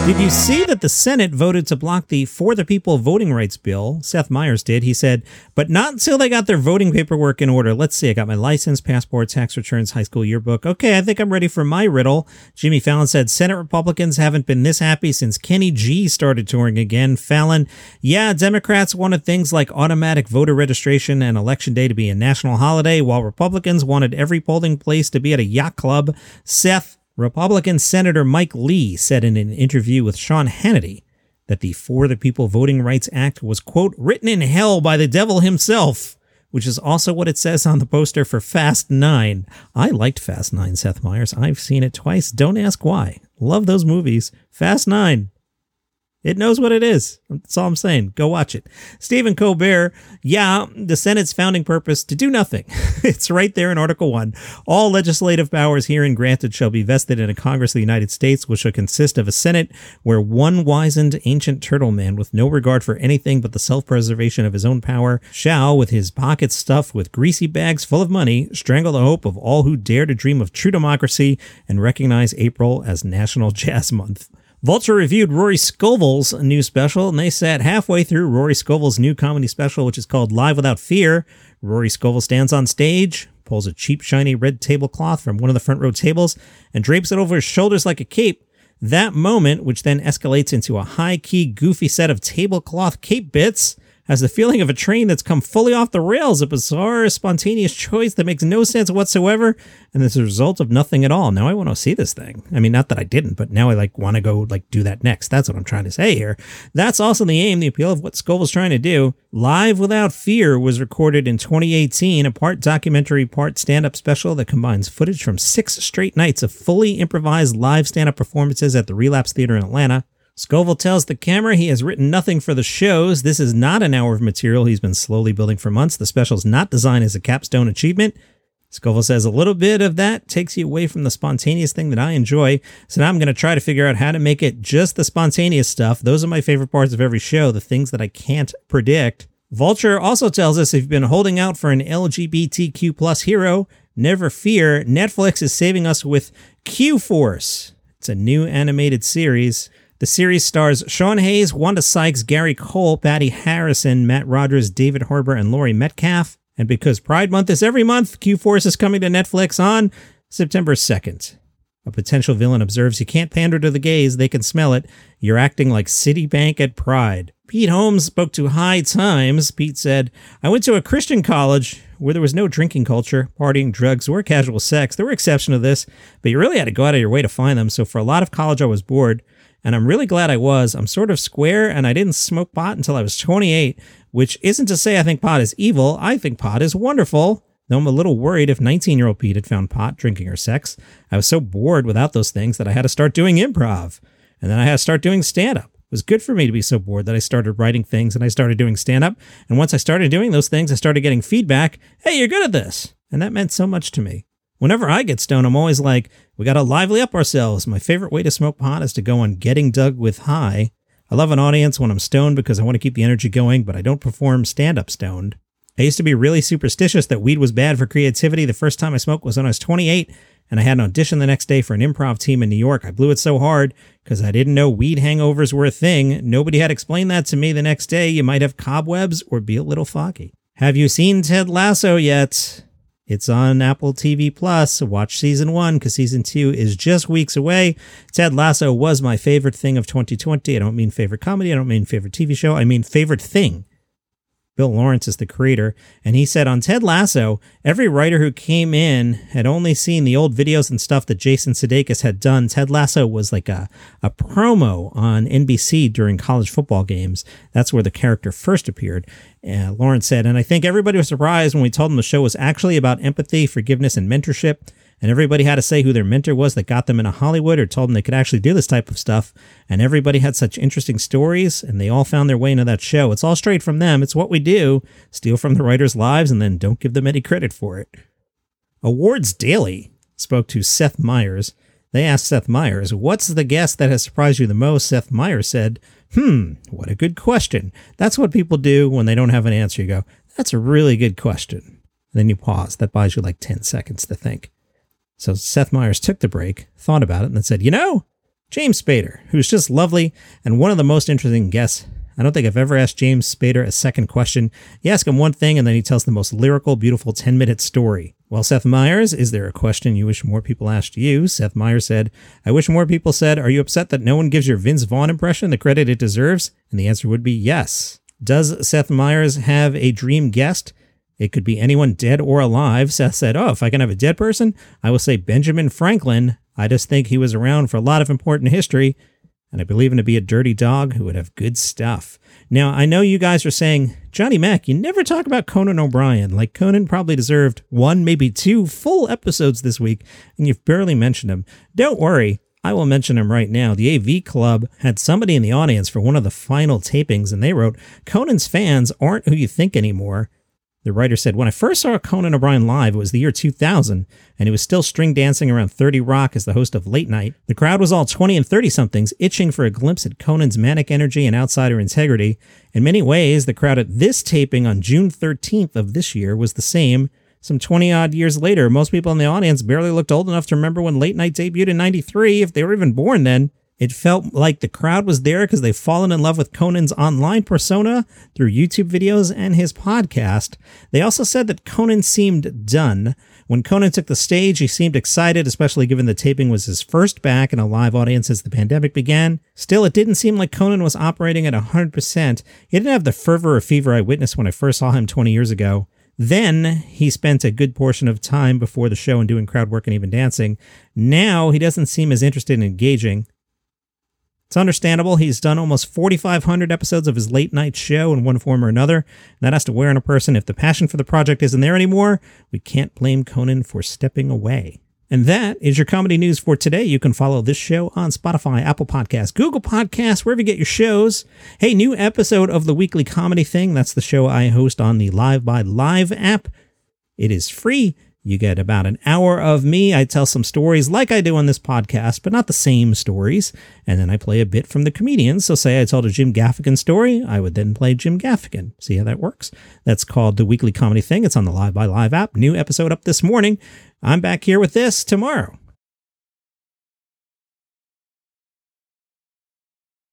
Did you see that the Senate voted to block the For the People voting rights bill? Seth Meyers did. He said, but not until they got their voting paperwork in order. Let's see. I got my license, passport, tax returns, high school yearbook. Okay, I think I'm ready for my riddle. Jimmy Fallon said, Senate Republicans haven't been this happy since Kenny G started touring again. Fallon, yeah, Democrats wanted things like automatic voter registration and Election Day to be a national holiday, while Republicans wanted every polling place to be at a yacht club. Seth, Republican Senator Mike Lee said in an interview with Sean Hannity that the For the People Voting Rights Act was, quote, written in hell by the devil himself, which is also what it says on the poster for Fast 9. I liked Fast 9, Seth Meyers. I've seen it twice. Don't ask why. Love those movies. Fast 9. It knows what it is. That's all I'm saying. Go watch it. Stephen Colbert, yeah, the Senate's founding purpose to do nothing. It's right there in Article 1. All legislative powers herein granted shall be vested in a Congress of the United States, which shall consist of a Senate where one wizened ancient turtle man with no regard for anything but the self-preservation of his own power shall, with his pockets stuffed with greasy bags full of money, strangle the hope of all who dare to dream of true democracy and recognize April as National Jazz Month. Vulture reviewed Rory Scovel's new special, and they sat halfway through Rory Scovel's new comedy special, which is called Live Without Fear. Rory Scovel stands on stage, pulls a cheap, shiny red tablecloth from one of the front row tables, and drapes it over his shoulders like a cape. That moment, which then escalates into a high-key, goofy set of tablecloth cape bits, has the feeling of a train that's come fully off the rails, a bizarre, spontaneous choice that makes no sense whatsoever, and is a result of nothing at all. Now I want to see this thing. I mean, not that I didn't, but now I want to go do that next. That's what I'm trying to say here. That's also the aim, the appeal of what Scovel's trying to do. Live Without Fear was recorded in 2018, a part documentary, part stand-up special that combines footage from 6 straight nights of fully improvised live stand-up performances at the Relapse Theater in Atlanta. Scovel tells the camera he has written nothing for the shows. This is not an hour of material he's been slowly building for months. The special's not designed as a capstone achievement. Scovel says a little bit of that takes you away from the spontaneous thing that I enjoy. So now I'm going to try to figure out how to make it just the spontaneous stuff. Those are my favorite parts of every show, the things that I can't predict. Vulture also tells us if you've been holding out for an LGBTQ plus hero, never fear, Netflix is saving us with Q-Force. It's a new animated series. The series stars Sean Hayes, Wanda Sykes, Gary Cole, Patty Harrison, Matt Rogers, David Harbour, and Laurie Metcalf. And because Pride Month is every month, Q-Force is coming to Netflix on September 2nd. A potential villain observes, you can't pander to the gays, they can smell it. You're acting like Citibank at Pride. Pete Holmes spoke to High Times. Pete said, I went to a Christian college where there was no drinking culture, partying, drugs, or casual sex. There were exceptions to this, but you really had to go out of your way to find them. So for a lot of college, I was bored. And I'm really glad I was. I'm sort of square, and I didn't smoke pot until I was 28, which isn't to say I think pot is evil. I think pot is wonderful, though I'm a little worried if 19-year-old Pete had found pot, drinking, or sex. I was so bored without those things that I had to start doing improv, and then I had to start doing stand-up. It was good for me to be so bored that I started writing things, and I started doing stand-up, and once I started doing those things, I started getting feedback, hey, you're good at this, and that meant so much to me. Whenever I get stoned, I'm always like, we got to lively up ourselves. My favorite way to smoke pot is to go on Getting Dug with High. I love an audience when I'm stoned because I want to keep the energy going, but I don't perform stand-up stoned. I used to be really superstitious that weed was bad for creativity. The first time I smoked was when I was 28, and I had an audition the next day for an improv team in New York. I blew it so hard because I didn't know weed hangovers were a thing. Nobody had explained that to me the next day. You might have cobwebs or be a little foggy. Have you seen Ted Lasso yet? It's on Apple TV Plus. Watch season 1 because season 2 is just weeks away. Ted Lasso was my favorite thing of 2020. I don't mean favorite comedy. I don't mean favorite TV show. I mean favorite thing. Bill Lawrence is the creator, and he said on Ted Lasso, every writer who came in had only seen the old videos and stuff that Jason Sudeikis had done. Ted Lasso was like a promo on NBC during college football games. That's where the character first appeared. Lawrence said, and I think everybody was surprised when we told them the show was actually about empathy, forgiveness, and mentorship. And everybody had to say who their mentor was that got them into Hollywood or told them they could actually do this type of stuff. And everybody had such interesting stories, and they all found their way into that show. It's all straight from them. It's what we do. Steal from the writers' lives and then don't give them any credit for it. Awards Daily spoke to Seth Meyers. They asked Seth Meyers, what's the guest that has surprised you the most? Seth Meyers said, what a good question. That's what people do when they don't have an answer. You go, that's a really good question. And then you pause. That buys you like 10 seconds to think. So Seth Meyers took the break, thought about it, and then said, James Spader, who's just lovely and one of the most interesting guests. I don't think I've ever asked James Spader a second question. You ask him one thing and then he tells the most lyrical, beautiful 10-minute story. Well, Seth Meyers, is there a question you wish more people asked you? Seth Meyers said, I wish more people said, are you upset that no one gives your Vince Vaughn impression the credit it deserves? And the answer would be yes. Does Seth Meyers have a dream guest? It could be anyone dead or alive. Seth said, if I can have a dead person, I will say Benjamin Franklin. I just think he was around for a lot of important history. And I believe him to be a dirty dog who would have good stuff. Now, I know you guys are saying, Johnny Mac, you never talk about Conan O'Brien. Like, Conan probably deserved 1, maybe 2 full episodes this week, and you've barely mentioned him. Don't worry, I will mention him right now. The AV Club had somebody in the audience for one of the final tapings, and they wrote, Conan's fans aren't who you think anymore. The writer said, when I first saw Conan O'Brien live, it was the year 2000, and he was still string dancing around 30 Rock as the host of Late Night. The crowd was all 20 and 30-somethings, itching for a glimpse at Conan's manic energy and outsider integrity. In many ways, the crowd at this taping on June 13th of this year was the same. Some 20-odd years later, most people in the audience barely looked old enough to remember when Late Night debuted in 93, if they were even born then. It felt like the crowd was there because they've fallen in love with Conan's online persona through YouTube videos and his podcast. They also said that Conan seemed done. When Conan took the stage, he seemed excited, especially given the taping was his first back in a live audience as the pandemic began. Still, it didn't seem like Conan was operating at 100%. He didn't have the fervor or fever I witnessed when I first saw him 20 years ago. Then he spent a good portion of time before the show and doing crowd work and even dancing. Now he doesn't seem as interested in engaging. It's understandable. He's done almost 4,500 episodes of his late night show in one form or another. And that has to wear on a person. If the passion for the project isn't there anymore, we can't blame Conan for stepping away. And that is your comedy news for today. You can follow this show on Spotify, Apple Podcasts, Google Podcasts, wherever you get your shows. Hey, new episode of The Weekly Comedy Thing. That's the show I host on the Live by Live app. It is free. You get about an hour of me. I tell some stories like I do on this podcast, but not the same stories. And then I play a bit from the comedians. So say I told a Jim Gaffigan story, I would then play Jim Gaffigan. See how that works? That's called The Weekly Comedy Thing. It's on the Live by Live app. New episode up this morning. I'm back here with this tomorrow.